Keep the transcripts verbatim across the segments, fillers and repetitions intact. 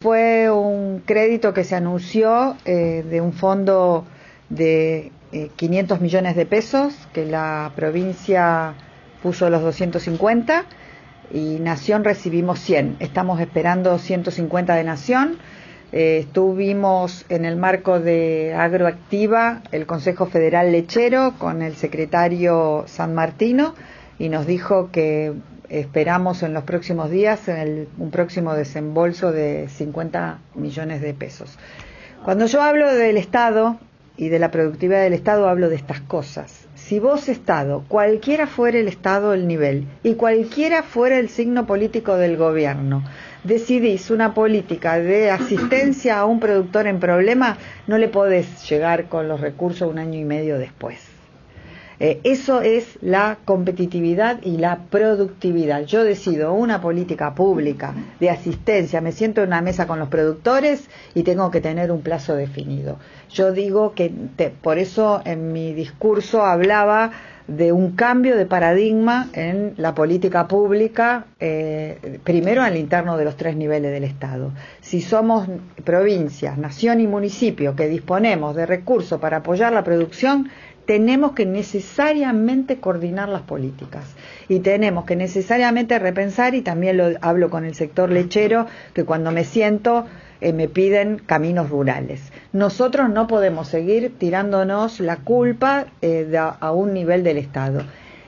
fue un crédito que se anunció eh, de un fondo de eh, quinientos millones de pesos, que la provincia puso los doscientos cincuenta y Nación recibimos cien. Estamos esperando ciento cincuenta de Nación. Eh, estuvimos en el marco de Agroactiva, el Consejo Federal Lechero, con el secretario San Martino, y nos dijo que esperamos en los próximos días el, un próximo desembolso de cincuenta millones de pesos. Cuando yo hablo del Estado y de la productividad del Estado, hablo de estas cosas. Si vos, Estado, cualquiera fuera el Estado, el nivel, y cualquiera fuera el signo político del gobierno, decidís una política de asistencia a un productor en problema, no le podés llegar con los recursos un año y medio después. Eh, eso es la competitividad y la productividad. Yo decido una política pública de asistencia, me siento en una mesa con los productores y tengo que tener un plazo definido. Yo digo que, te, por eso en mi discurso hablaba de un cambio de paradigma en la política pública, eh, primero al interno de los tres niveles del Estado. Si somos provincias, nación y municipio que disponemos de recursos para apoyar la producción, tenemos que necesariamente coordinar las políticas y tenemos que necesariamente repensar, y también lo hablo con el sector lechero, que cuando me siento eh, me piden caminos rurales. Nosotros no podemos seguir tirándonos la culpa eh, de, a un nivel del Estado.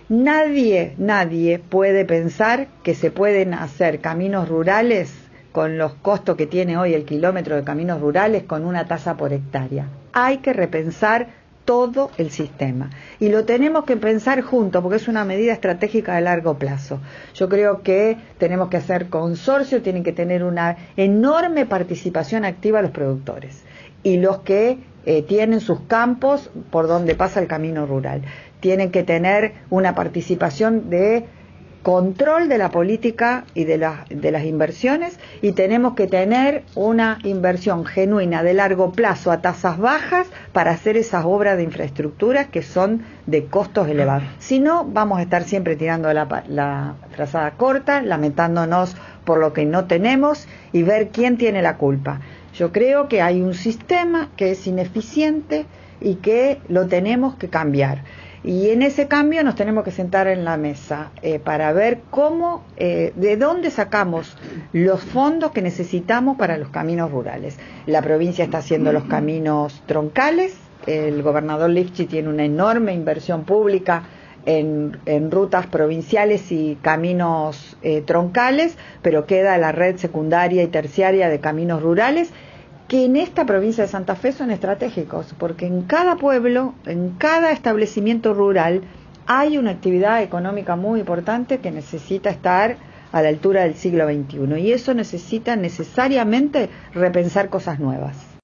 Nadie, nadie puede pensar que se pueden hacer caminos rurales con los costos que tiene hoy el kilómetro de caminos rurales con una tasa por hectárea. Hay que repensar todo el sistema y lo tenemos que pensar juntos porque es una medida estratégica de largo plazo. Yo creo que tenemos que hacer consorcio, tienen que tener una enorme participación activa los productores y los que eh, tienen sus campos por donde pasa el camino rural. Tienen que tener una participación de control de la política y de, la, de las inversiones, y tenemos que tener una inversión genuina de largo plazo a tasas bajas para hacer esas obras de infraestructura que son de costos elevados. Si no, vamos a estar siempre tirando la, la trazada corta, lamentándonos por lo que no tenemos y ver quién tiene la culpa. Yo creo que hay un sistema que es ineficiente y que lo tenemos que cambiar. Y en ese cambio nos tenemos que sentar en la mesa eh, para ver cómo, eh, de dónde sacamos los fondos que necesitamos para los caminos rurales. La provincia está haciendo los caminos troncales, el gobernador Lifchi tiene una enorme inversión pública en, en rutas provinciales y caminos eh, troncales, pero queda la red secundaria y terciaria de caminos rurales, que en esta provincia de Santa Fe son estratégicos, porque en cada pueblo, en cada establecimiento rural, hay una actividad económica muy importante que necesita estar a la altura del siglo veintiuno, y eso necesita necesariamente repensar cosas nuevas.